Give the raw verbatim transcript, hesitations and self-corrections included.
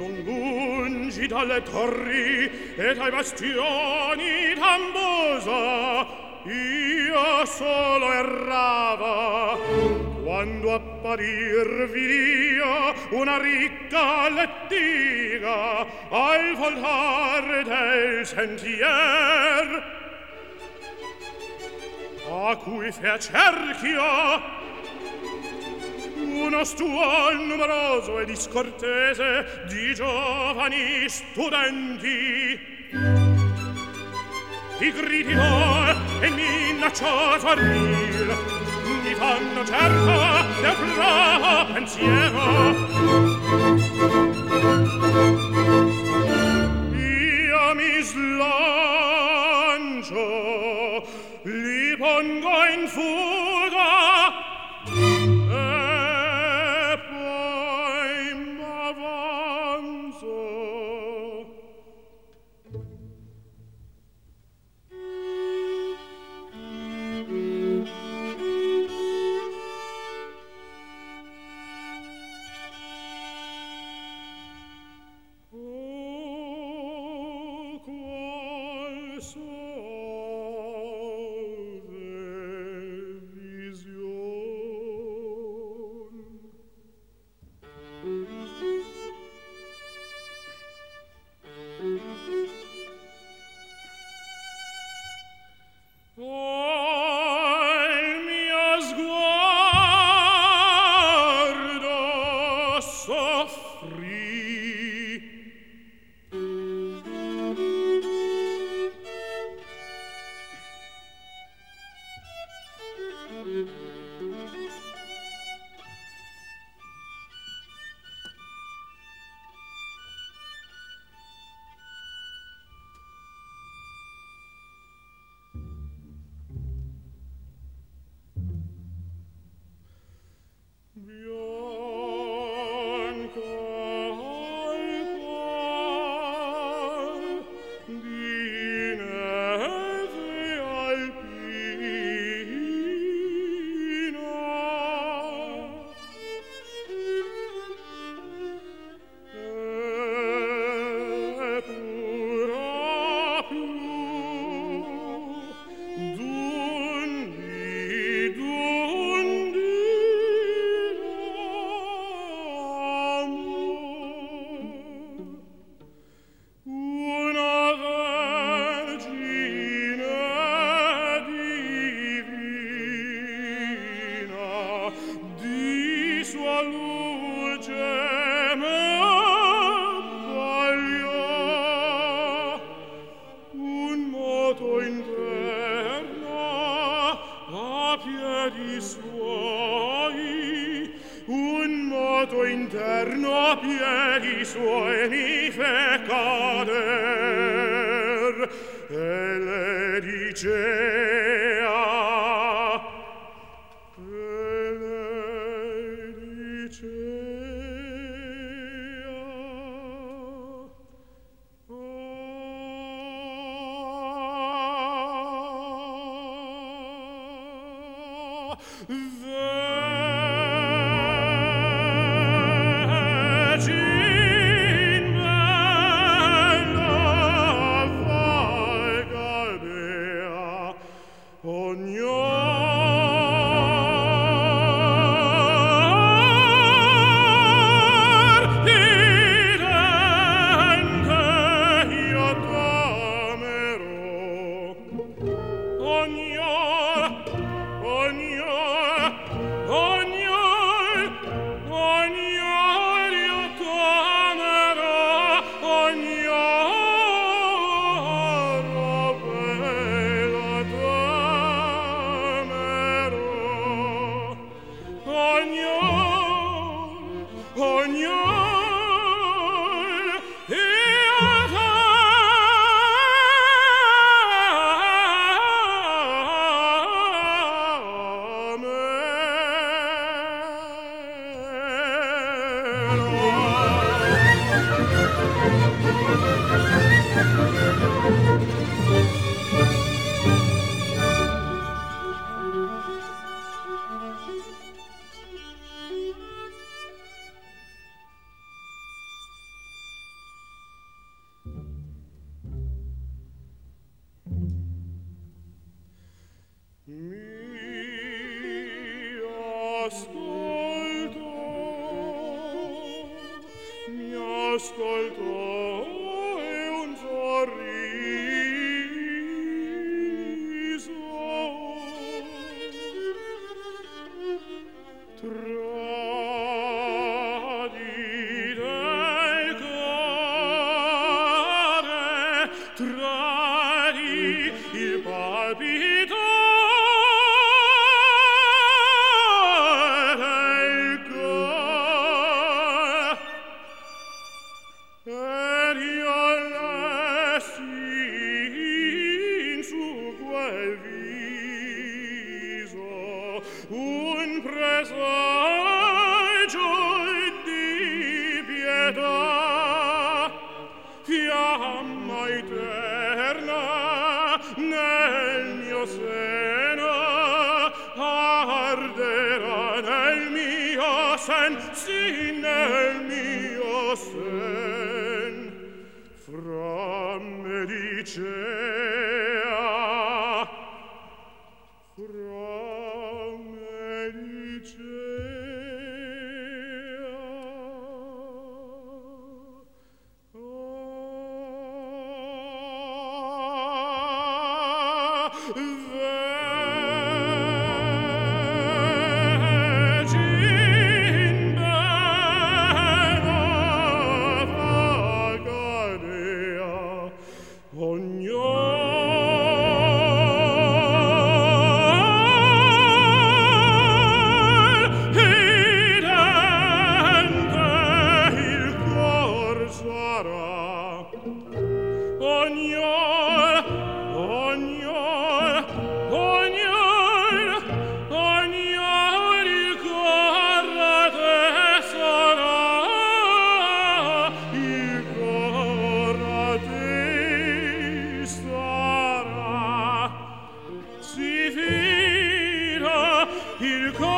non lungi dalle torri e dai bastioni d'Ambosa io solo errava quando apparir vidia una ricca lettiga al voltar del sentier a cui fe cerchio uno stuol numeroso e discortese di giovani studenti. I gridi d'or e minaccioso ardil mi fanno certo del bravo pensiero. Io mi slancio, li pongo in fuga e poi m'avanzo. Oh, qual suave vision. Al mio sguardo soffrì bianca alba di neve alpina e pura più d'undi d'undi una vergine divina di sua luce m'appagliò un moto interno a piedi suoi un moto interno a piedi suoi mi fe cader e le dicea e le dicea Vergin bella valga bea ognor ridente io t'amerò ognor ognor ognor ognor io t'amerò ognor oh bella t'amerò ognor ognor io t'amerò ascolto, mi ascolto e un sorriso tradire il cuore, tradi il palpito del cuore. Ed io lessi in su quel viso un presagio di pietà, fiamma eterna nel mio seno, arderà nel mio sen, sì nel mio sen. Fra me dicea, fra me dicea, ah, Vergine bella Valgadea, ognor ridente il cor sarà, ognor, ognor, ognor, ognor il cor te sarà, il cor te sarà. Si fida il cor